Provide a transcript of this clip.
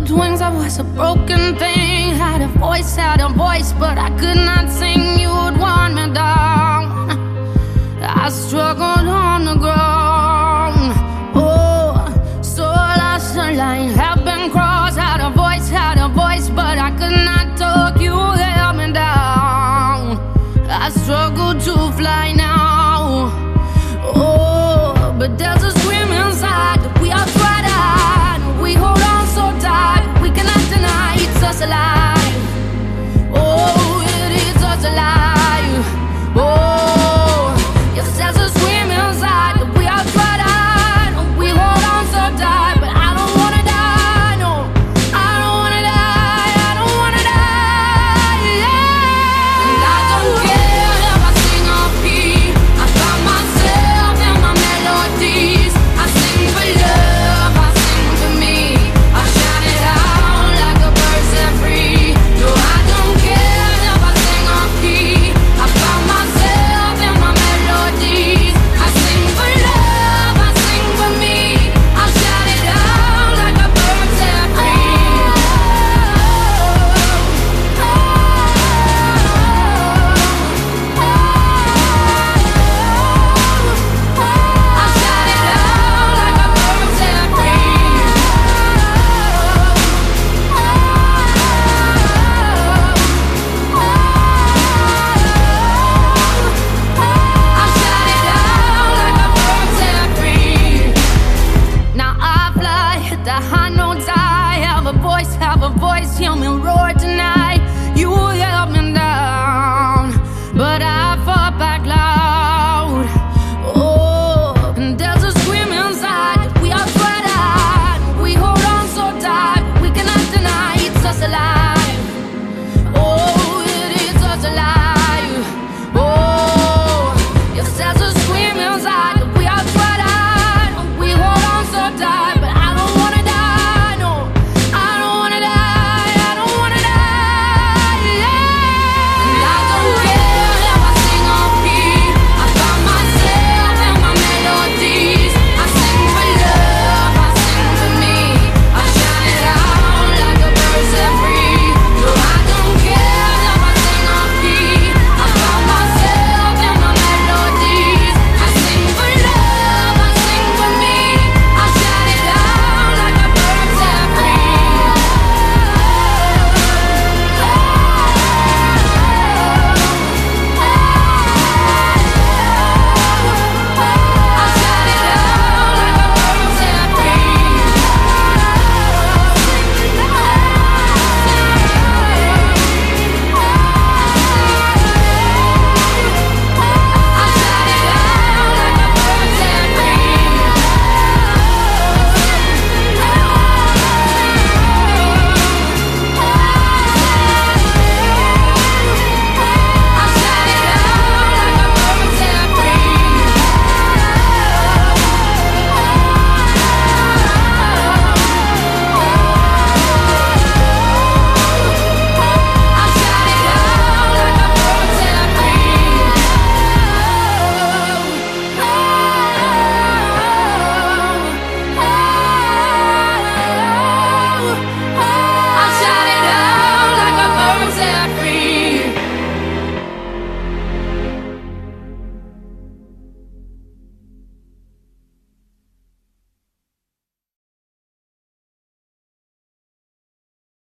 with wings, I was a broken thing. Had a voice, but I could not sing. You would want me down. I struggled on the ground. Oh, so lost the line, have been crossed. Had a voice, but I could not talk. You held me down. I struggle to fly now. Oh, but there's a scream inside that we are tried out. We hold on so tight, we cannot deny it's us alive. Oh, it is us alive. Oh, yes, there's a scream inside that we are tried out. We hold on so tight, but I don't wanna die. No, I don't wanna die. I don't wanna die. Yeah. And I don't care if I sing off key. I find myself in my melodies. I sing for love, I sing for me. I shout it out like a bird set free. No, I don't care if I sing off key. I find myself in my melodies. I sing for love, I sing for me. I shout it out like a bird set free. I shout it out like a bird set free. I shout it out like a bird set free. Now I fly, hit the high notes. I have a voice, hear me roar tonight. You held me down, but I fought back loud. Oh, and there's a scream inside that we are tried out. We hold on so tight, we cannot deny it's us alive.